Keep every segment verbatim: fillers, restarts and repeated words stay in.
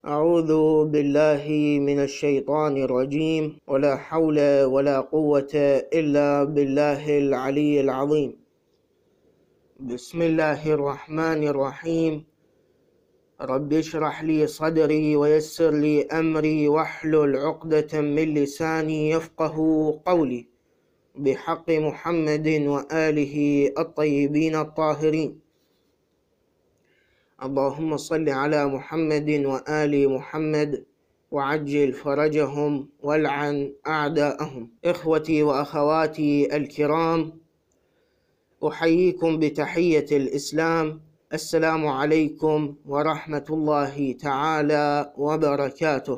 أعوذ بالله من الشيطان الرجيم ولا حول ولا قوة إلا بالله العلي العظيم. بسم الله الرحمن الرحيم. رب اشرح لي صدري ويسر لي أمري واحلل عقدة من لساني يفقه قولي، بحق محمد وآله الطيبين الطاهرين. اللهم صل على محمد وآل محمد وعجل فرجهم والعن أعداءهم. إخوتي وأخواتي الكرام، أحييكم بتحية الإسلام. السلام عليكم ورحمة الله تعالى وبركاته.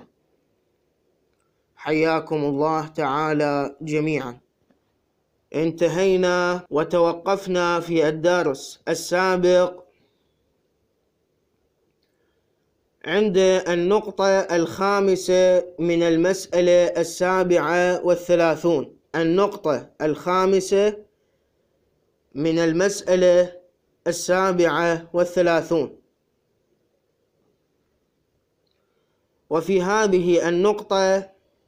حياكم الله تعالى جميعا. انتهينا وتوقفنا في الدرس السابق عند النقطة الخامسة من المسألة السابعة والثلاثون. النقطة الخامسة من المسألة السابعة والثلاثون. وفي هذه النقطة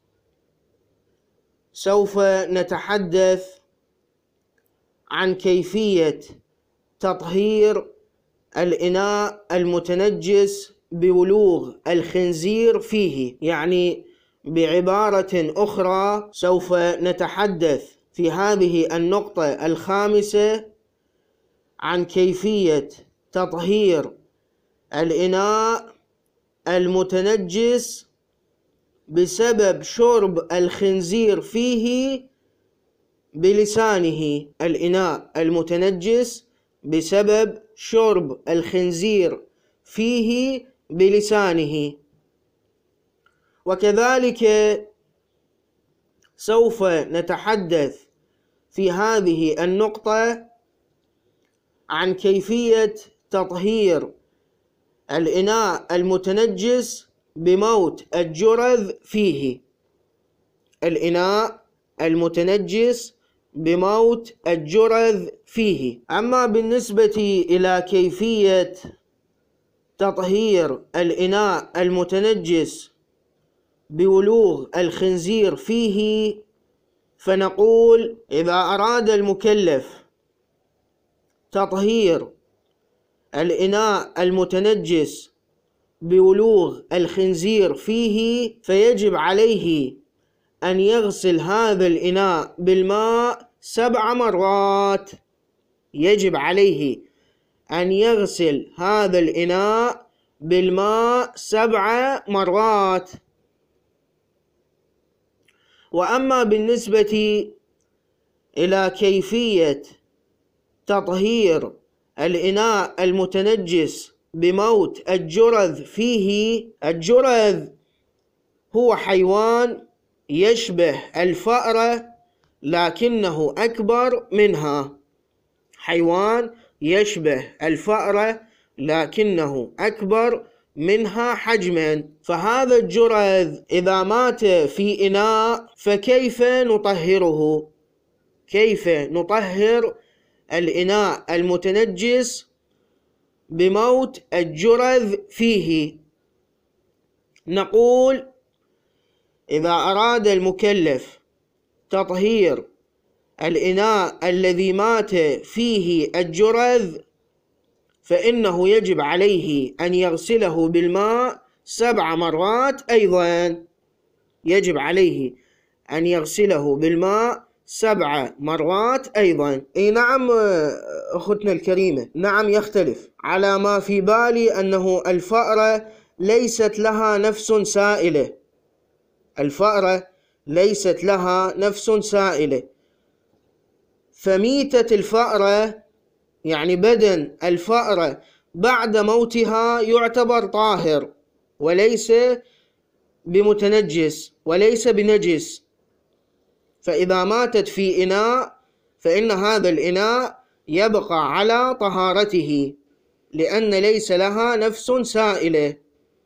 سوف نتحدث عن كيفية تطهير الإناء المتنجس بولوغ الخنزير فيه. يعني بعبارة أخرى، سوف نتحدث في هذه النقطة الخامسة عن كيفية تطهير الإناء المتنجس بسبب شرب الخنزير فيه بلسانه. الإناء المتنجس بسبب شرب الخنزير فيه بلسانه. وكذلك سوف نتحدث في هذه النقطة عن كيفية تطهير الإناء المتنجس بموت الجرذ فيه. الإناء المتنجس بموت الجرذ فيه. أما بالنسبة إلى كيفية تطهير الإناء المتنجس بولوغ الخنزير فيه، فنقول: إذا أراد المكلف تطهير الإناء المتنجس بولوغ الخنزير فيه، فيجب عليه أن يغسل هذا الإناء بالماء سبع مرات. يجب عليه أن يغسل هذا الإناء بالماء سبع مرات. وأما بالنسبة إلى كيفية تطهير الإناء المتنجس بموت الجرذ فيه، الجرذ هو حيوان يشبه الفأرة لكنه أكبر منها. حيوان يشبه الفأرة لكنه أكبر منها حجما. فهذا الجرذ إذا مات في إناء فكيف نطهره؟ كيف نطهر الإناء المتنجس بموت الجرذ فيه؟ نقول: إذا أراد المكلف تطهير الإناء الذي مات فيه الجرذ، فإنه يجب عليه أن يغسله بالماء سبع مرات أيضا. يجب عليه أن يغسله بالماء سبع مرات أيضا. إي نعم أختنا الكريمة، نعم يختلف. على ما في بالي أنه الفأرة ليست لها نفس سائلة. الفأرة ليست لها نفس سائلة، فميتة الفأرة يعني بدن الفأرة بعد موتها يعتبر طاهر وليس بمتنجس وليس بنجس. فإذا ماتت في إناء فإن هذا الإناء يبقى على طهارته، لأن ليس لها نفس سائلة.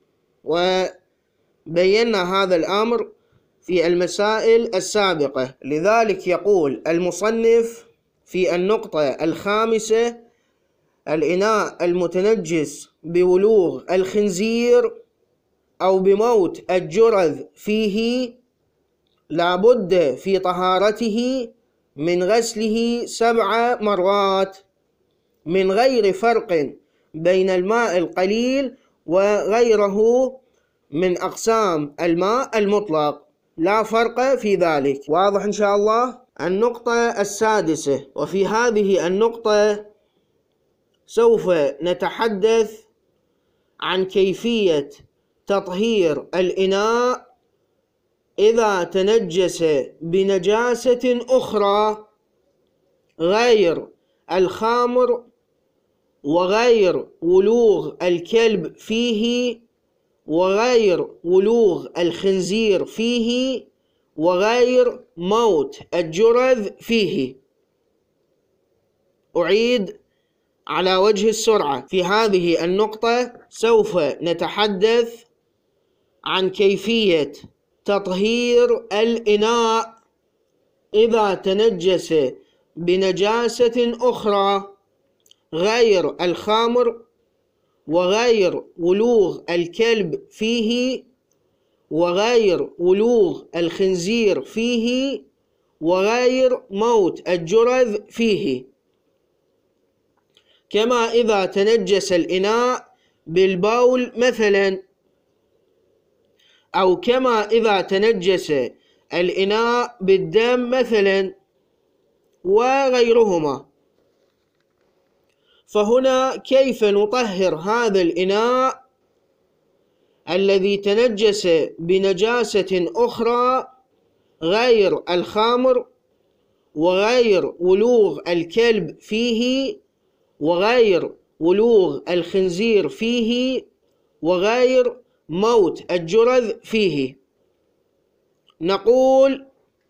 وبينا هذا الأمر في المسائل السابقة. لذلك يقول المصنف في النقطة الخامسة: الإناء المتنجس بولوغ الخنزير أو بموت الجرذ فيه لابد في طهارته من غسله سبع مرات من غير فرق بين الماء القليل وغيره من أقسام الماء المطلق، لا فرق في ذلك. واضح إن شاء الله؟ النقطة السادسة، وفي هذه النقطة سوف نتحدث عن كيفية تطهير الإناء إذا تنجس بنجاسة أخرى غير الخمر وغير ولوغ الكلب فيه وغير ولوغ الخنزير فيه وغير موت الجرذ فيه. أعيد على وجه السرعة. في هذه النقطة سوف نتحدث عن كيفية تطهير الإناء إذا تنجس بنجاسة أخرى غير الخمر وغير ولوغ الكلب فيه وغير ولوغ الخنزير فيه وغير موت الجرذ فيه. كما إذا تنجس الإناء بالبول مثلا، أو كما إذا تنجس الإناء بالدم مثلا وغيرهما. فهنا كيف نطهر هذا الإناء الذي تنجس بنجاسة أخرى غير الخمر وغير ولوغ الكلب فيه وغير ولوغ الخنزير فيه وغير موت الجرذ فيه؟ نقول: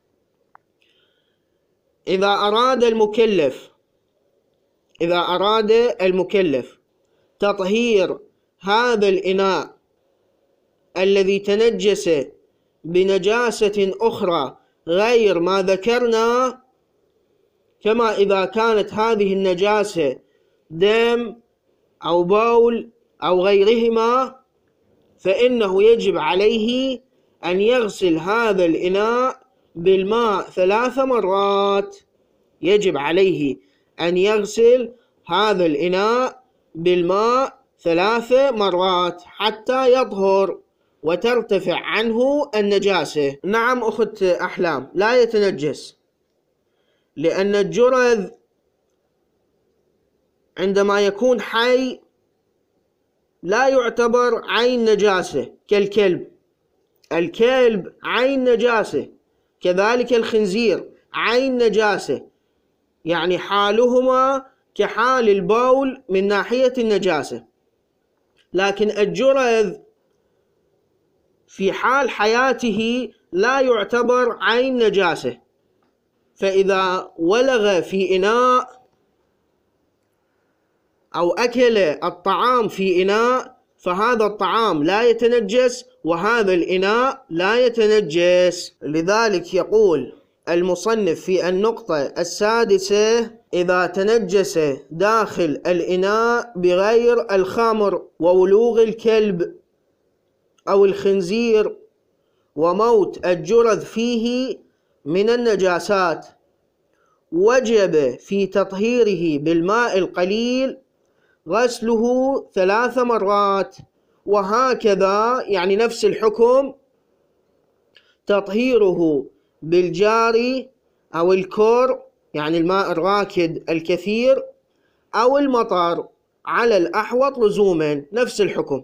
إذا أراد المكلف إذا أراد المكلف تطهير هذا الإناء الذي تنجس بنجاسة أخرى غير ما ذكرنا، كما إذا كانت هذه النجاسة دم أو بول أو غيرهما، فإنه يجب عليه أن يغسل هذا الإناء بالماء ثلاث مرات. يجب عليه أن يغسل هذا الإناء بالماء ثلاث مرات حتى يطهر وترتفع عنه النجاسة. نعم أخت أحلام، لا يتنجس، لأن الجرذ عندما يكون حي لا يعتبر عين نجاسة كالكلب. الكلب عين نجاسة، كذلك الخنزير عين نجاسة، يعني حالهما كحال البول من ناحية النجاسة. لكن الجرذ في حال حياته لا يعتبر عين نجاسة، فإذا ولغ في إناء أو أكل الطعام في إناء فهذا الطعام لا يتنجس وهذا الإناء لا يتنجس. لذلك يقول المصنف في النقطة السادسة: إذا تنجس داخل الإناء بغير الخمر وولوغ الكلب أو الخنزير وموت الجرذ فيه من النجاسات، وجب في تطهيره بالماء القليل غسله ثلاث مرات. وهكذا يعني نفس الحكم تطهيره بالجاري أو الكور، يعني الماء الراكد الكثير، أو المطر على الأحوط لزوما، نفس الحكم.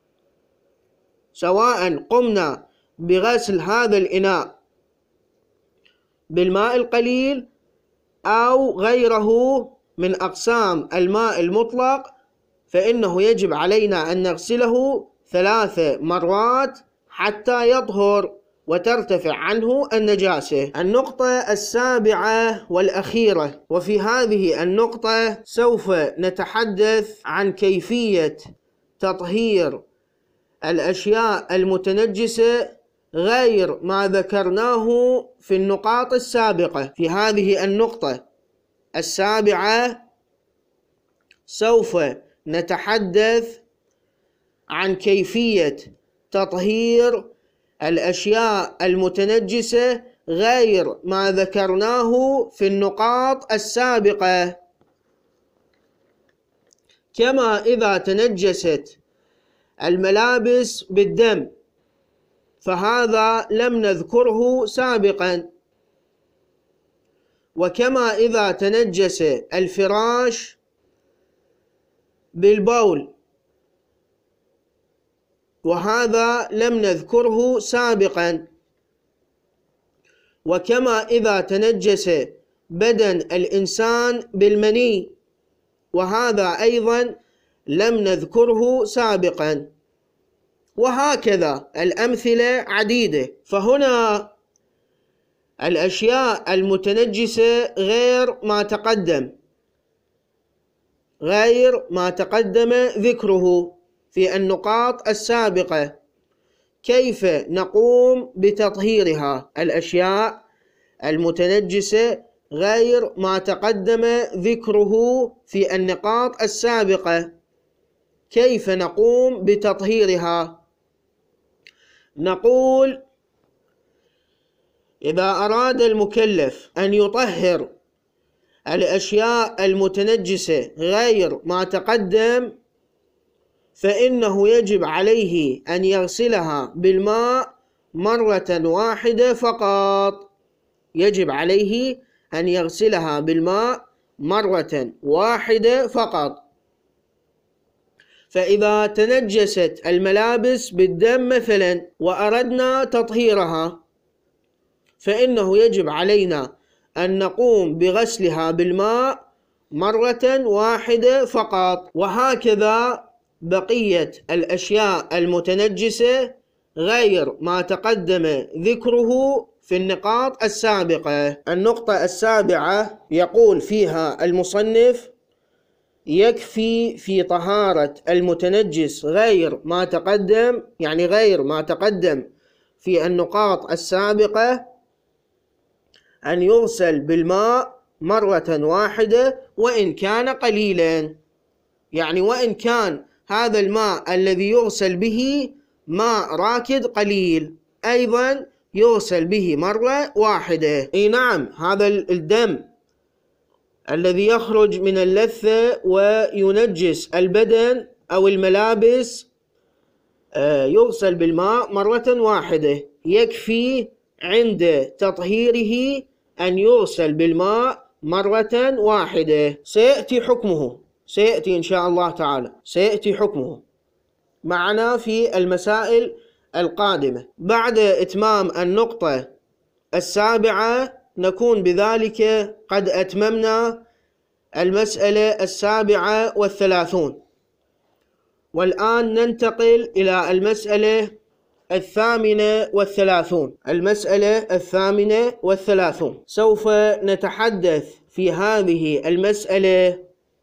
سواء قمنا بغسل هذا الإناء بالماء القليل أو غيره من أقسام الماء المطلق، فإنه يجب علينا أن نغسله ثلاث مرات حتى يطهر وترتفع عنه النجاسة. النقطة السابعة والأخيرة، وفي هذه النقطة سوف نتحدث عن كيفية تطهير الأشياء المتنجسة غير ما ذكرناه في النقاط السابقة. في هذه النقطة السابعة سوف نتحدث عن كيفية تطهير الأشياء المتنجسة غير ما ذكرناه في النقاط السابقة. كما إذا تنجست الملابس بالدم فهذا لم نذكره سابقا، وكما إذا تنجس الفراش بالبول وهذا لم نذكره سابقا، وكما إذا تنجس بدن الإنسان بالمني وهذا أيضا لم نذكره سابقا، وهكذا الأمثلة عديدة. فهنا الأشياء المتنجسة غير ما تقدم غير ما تقدم ذكره في النقاط السابقة. كيف نقوم بتطهيرها؟ الأشياء المتنجسة غير ما تقدم ذكره في النقاط السابقة، كيف نقوم بتطهيرها؟ نقول: إذا أراد المكلف أن يطهر الأشياء المتنجسة غير ما تقدم فإنه يجب عليه أن يغسلها بالماء مرة واحدة فقط. يجب عليه أن يغسلها بالماء مرة واحدة فقط. فإذا تنجست الملابس بالدم مثلا وأردنا تطهيرها فإنه يجب علينا أن نقوم بغسلها بالماء مرة واحدة فقط. وهكذا بقية الأشياء المتنجسة غير ما تقدم ذكره في النقاط السابقة. النقطة السابعة يقول فيها المصنف: يكفي في طهارة المتنجس غير ما تقدم، يعني غير ما تقدم في النقاط السابقة، أن يغسل بالماء مرة واحدة وإن كان قليلا. يعني وإن كان هذا الماء الذي يغسل به ماء راكد قليل أيضا يغسل به مرة واحدة. إي نعم، هذا الدم الذي يخرج من اللثة وينجس البدن أو الملابس يغسل بالماء مرة واحدة. يكفي عند تطهيره أن يغسل بالماء مرة واحدة. سيأتي حكمه، سيأتي إن شاء الله تعالى، سيأتي حكمه معنا في المسائل القادمة. بعد إتمام النقطة السابعة نكون بذلك قد أتممنا المسألة السابعة والثلاثون. والآن ننتقل إلى المسألة الثامنة والثلاثون. المسألة الثامنة والثلاثون سوف نتحدث في هذه المسألة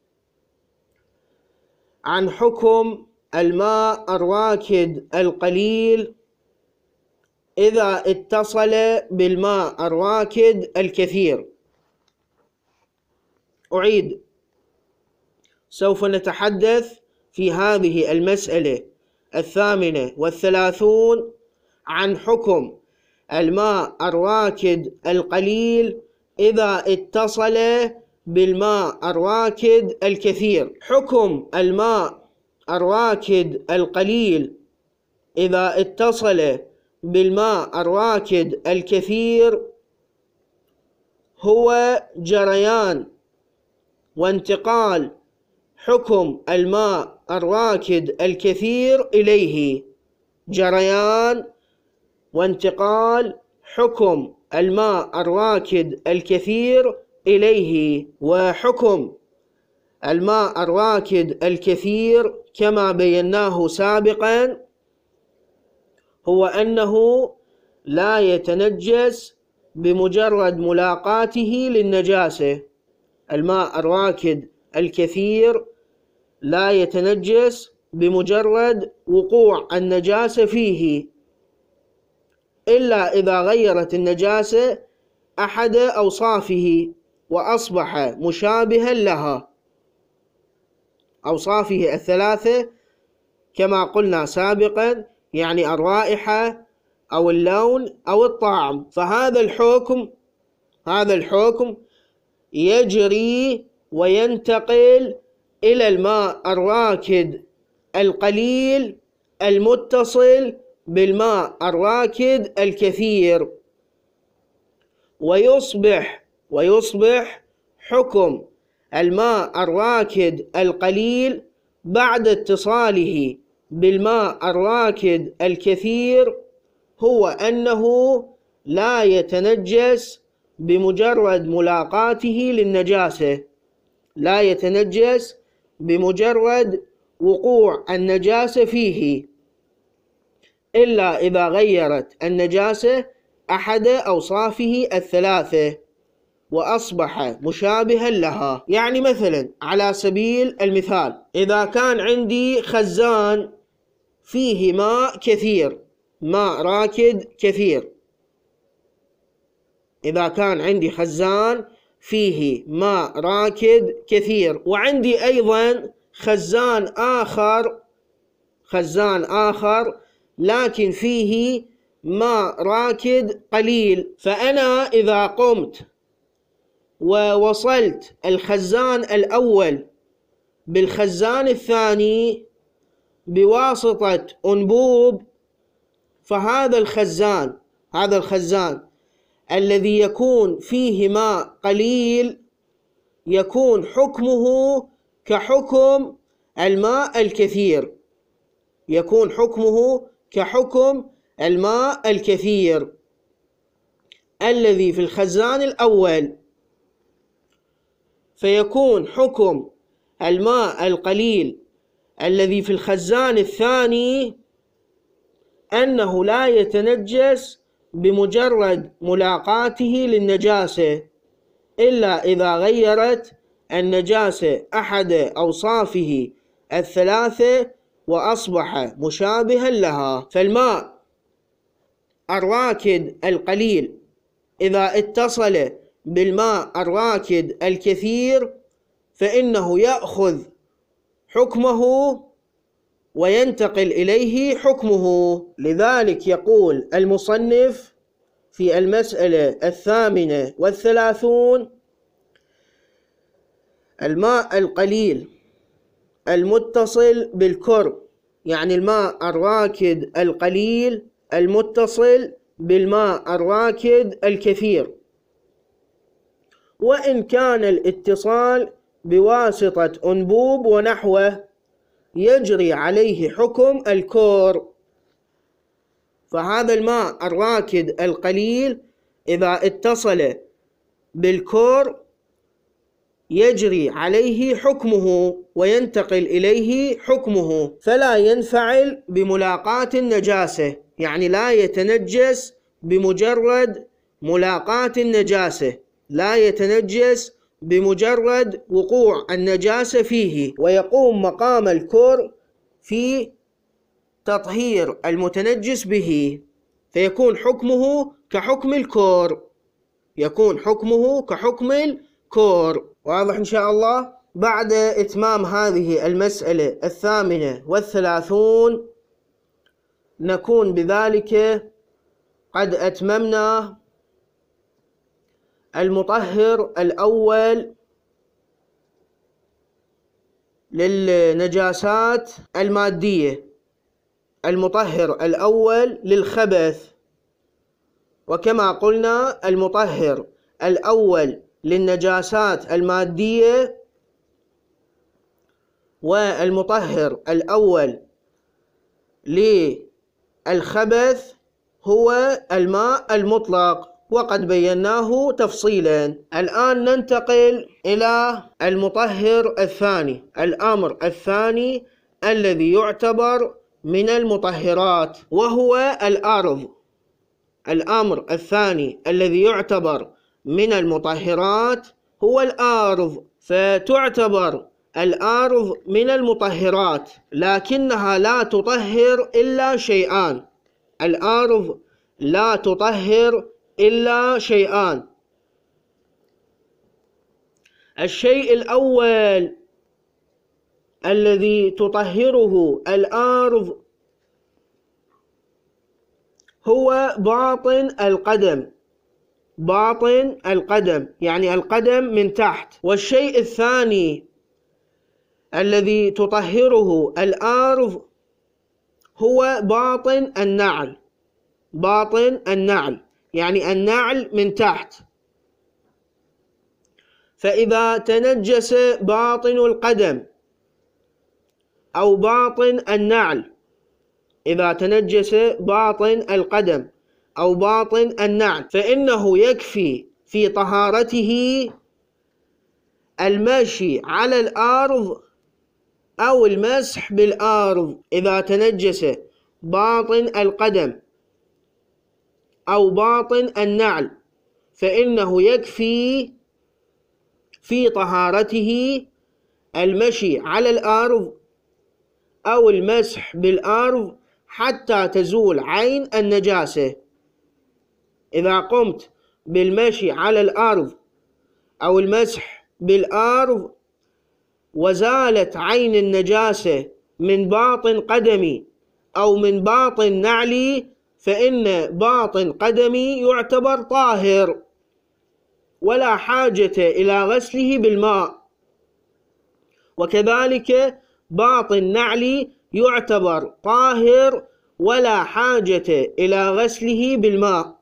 عن حكم الماء الراكد القليل إذا اتصل بالماء الراكد الكثير. أعيد، سوف نتحدث في هذه المسألة الثامنة والثلاثون عن حكم الماء الراكد القليل إذا اتصل بالماء الراكد الكثير. حكم الماء الراكد القليل إذا اتصل بالماء الراكد الكثير هو جريان وانتقال حكم الماء الراكد الكثير إليه. جريان وانتقال حكم الماء الراكد الكثير إليه. وحكم الماء الراكد الكثير كما بيناه سابقا هو أنه لا يتنجس بمجرد ملاقاته للنجاسة. الماء الراكد الكثير لا يتنجس بمجرد وقوع النجاسة فيه إلا إذا غيرت النجاسة أحد أوصافه وأصبح مشابها لها، أوصافه الثلاثة كما قلنا سابقا: يعني الرائحة أو اللون أو الطعم. فهذا الحكم هذا الحكم يجري وينتقل إلى الماء الراكد القليل المتصل بالماء الراكد الكثير، ويصبح ويصبح حكم الماء الراكد القليل بعد اتصاله بالماء الراكد الكثير هو أنه لا يتنجس بمجرد ملاقاته للنجاسة، لا يتنجس بمجرد وقوع النجاسة فيه، إلا إذا غيرت النجاسة أحد أوصافه الثلاثة وأصبح مشابها لها. يعني مثلا على سبيل المثال، إذا كان عندي خزان فيه ماء كثير، ماء راكد كثير، إذا كان عندي خزان فيه ماء راكد كثير، وعندي أيضا خزان آخر خزان آخر لكن فيه ماء راكد قليل، فأنا إذا قمت ووصلت الخزان الأول بالخزان الثاني بواسطة أنبوب، فهذا الخزان هذا الخزان الذي يكون فيه ماء قليل يكون حكمه كحكم الماء الكثير يكون حكمه كحكم الماء الكثير الذي في الخزان الأول، فيكون حكم الماء القليل الذي في الخزان الثاني أنه لا يتنجس بمجرد ملاقاته للنجاسة، إلا إذا غيرت النجاسة أحد أوصافه الثلاثة وأصبح مشابها لها. فالماء الراكد القليل إذا اتصل بالماء الراكد الكثير فإنه يأخذ حكمه وينتقل إليه حكمه. لذلك يقول المصنف في المسألة الثامنة والثلاثون: الماء القليل المتصل بالكر، يعني الماء الراكد القليل المتصل بالماء الراكد الكثير، وإن كان الاتصال بواسطة أنبوب ونحوه يجري عليه حكم الكور. فهذا الماء الراكد القليل إذا اتصل بالكور يجري عليه حكمه وينتقل إليه حكمه، فلا ينفعل بملاقاة النجاسة، يعني لا يتنجس بمجرد ملاقاة النجاسة، لا يتنجس بمجرد وقوع النجاسة فيه، ويقوم مقام الكور في تطهير المتنجس به، فيكون حكمه كحكم الكور يكون حكمه كحكم الكور. واضح إن شاء الله؟ بعد إتمام هذه المسألة الثامنة والثلاثون نكون بذلك قد أتممنا المطهر الأول للنجاسات المادية، المطهر الأول للخبث. وكما قلنا المطهر الأول للنجاسات المادية والمطهر الأول للخبث هو الماء المطلق، وقد بيناه تفصيلا. الآن ننتقل إلى المطهر الثاني، الأمر الثاني الذي يعتبر من المطهرات وهو الأرض. الأمر الثاني الذي يعتبر من المطهرات هو الأرض، فتعتبر الأرض من المطهرات لكنها لا تطهر إلا شيئان. الأرض لا تطهر إلا شيئان: الشيء الأول الذي تطهره الأرض هو باطن القدم، باطن القدم يعني القدم من تحت. والشيء الثاني الذي تطهره الأرض هو باطن النعل، باطن النعل يعني النعل من تحت. فإذا تنجس باطن القدم أو باطن النعل، إذا تنجس باطن القدم أو باطن النعل، فإنه يكفي في طهارته المشي على الأرض أو المسح بالأرض. إذا تنجس باطن القدم أو باطن النعل فإنه يكفي في طهارته المشي على الأرض أو المسح بالأرض حتى تزول عين النجاسة. إذا قمت بالمشي على الأرض أو المسح بالأرض وزالت عين النجاسة من باطن قدمي أو من باطن نعلي فإن باطن قدمي يعتبر طاهر ولا حاجة إلى غسله بالماء، وكذلك باطن نعلي يعتبر طاهر ولا حاجة إلى غسله بالماء،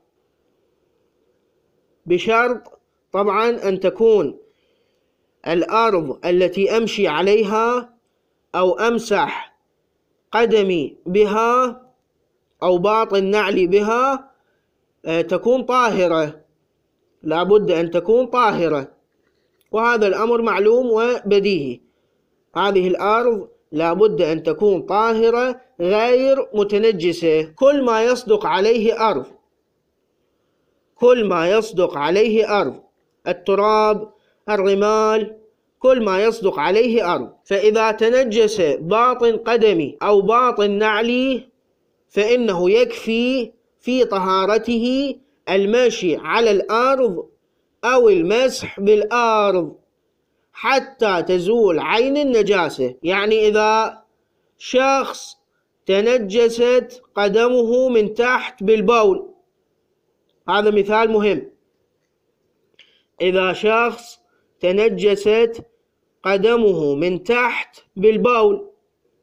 بشرط طبعا أن تكون الأرض التي أمشي عليها أو أمسح قدمي بها أو باطن نعلي بها تكون طاهرة، لا بد أن تكون طاهرة، وهذا الأمر معلوم وبديهي. هذه الأرض لا بد أن تكون طاهرة غير متنجسة. كل ما يصدق عليه أرض، كل ما يصدق عليه أرض، التراب، الرمال، كل ما يصدق عليه أرض. فإذا تنجس باطن قدمي أو باطن نعلي فإنه يكفي في طهارته المشي على الأرض أو المسح بالأرض حتى تزول عين النجاسة. يعني إذا شخص تنجست قدمه من تحت بالبول، هذا مثال مهم، إذا شخص تنجست قدمه من تحت بالبول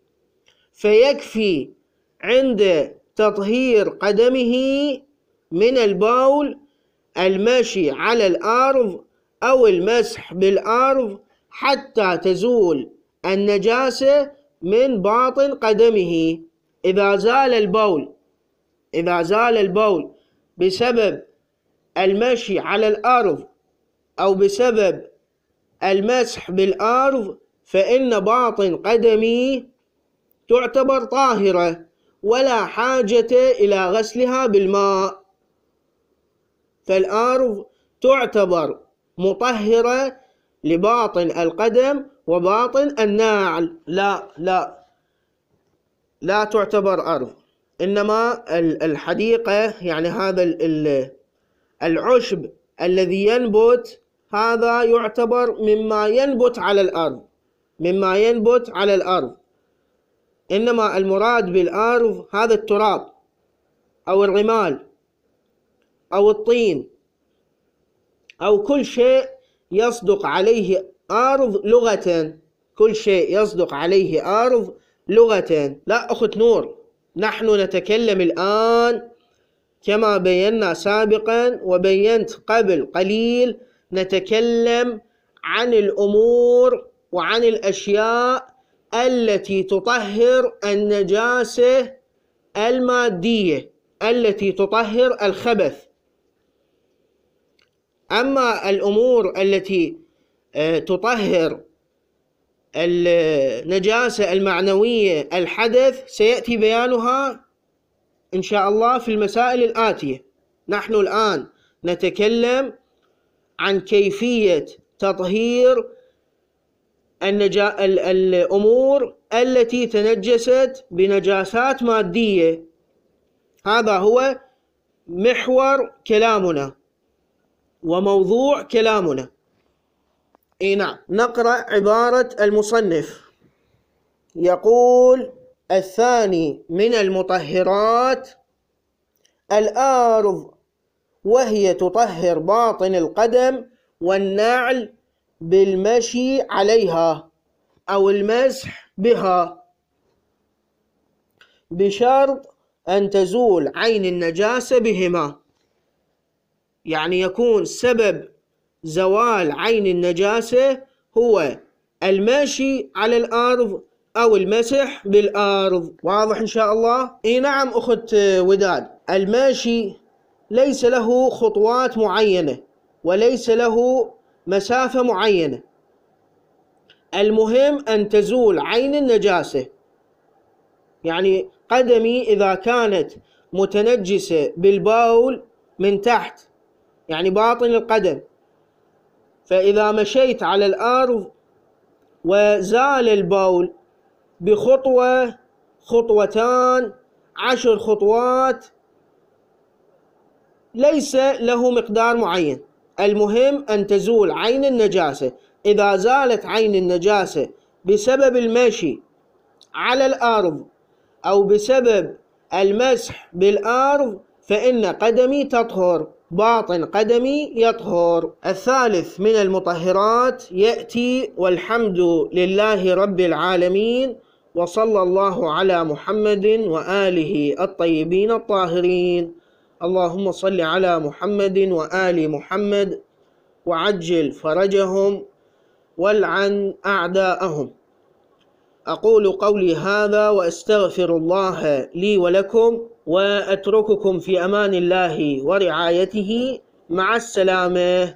فيكفي عند تطهير قدمه من البول المشي على الأرض أو المسح بالأرض حتى تزول النجاسة من باطن قدمه. إذا زال البول إذا زال البول بسبب المشي على الأرض أو بسبب المسح بالأرض فإن باطن قدمي تعتبر طاهرة ولا حاجة إلى غسلها بالماء، فالأرض تعتبر مطهرة لباطن القدم وباطن النعل. لا لا لا تعتبر أرض، إنما الحديقة يعني هذا العشب الذي ينبت هذا يعتبر مما ينبت على الأرض، مما ينبت على الأرض، إنما المراد بالأرض هذا التراب أو الرمال أو الطين أو كل شيء يصدق عليه أرض لغة، كل شيء يصدق عليه أرض لغة. لا أخت نور، نحن نتكلم الآن كما بينا سابقا وبينت قبل قليل، نتكلم عن الأمور وعن الأشياء التي تطهر النجاسة المادية، التي تطهر الخبث. أما الأمور التي تطهر النجاسة المعنوية الحدث سيأتي بيانها إن شاء الله في المسائل الآتية. نحن الآن نتكلم عن كيفية تطهير النجا... الأمور التي تنجست بنجاسات مادية، هذا هو محور كلامنا وموضوع كلامنا. إيه نعم، نقرأ عبارة المصنف، يقول: الثاني من المطهرات الأرض، وهي تطهر باطن القدم والنعل بالمشي عليها أو المسح بها، بشرط أن تزول عين النجاسة بهما. يعني يكون سبب زوال عين النجاسة هو المشي على الأرض أو المسح بالأرض. واضح إن شاء الله؟ إي نعم أخت وداد، المشي ليس له خطوات معينة وليس له مسافة معينة، المهم أن تزول عين النجاسة. يعني قدمي إذا كانت متنجسة بالبول من تحت، يعني باطن القدم، فإذا مشيت على الأرض وزال البول بخطوة خطوتان عشر خطوات ليس له مقدار معين، المهم أن تزول عين النجاسة. إذا زالت عين النجاسة بسبب المشي على الأرض أو بسبب المسح بالأرض فإن قدمي تطهر، باطن قدمي يطهر. الثالث من المطهرات يأتي والحمد لله رب العالمين، وصلى الله على محمد وآله الطيبين الطاهرين. اللهم صل على محمد وآل محمد وعجل فرجهم والعن أعداءهم. أقول قولي هذا وأستغفر الله لي ولكم، وأترككم في أمان الله ورعايته. مع السلامة.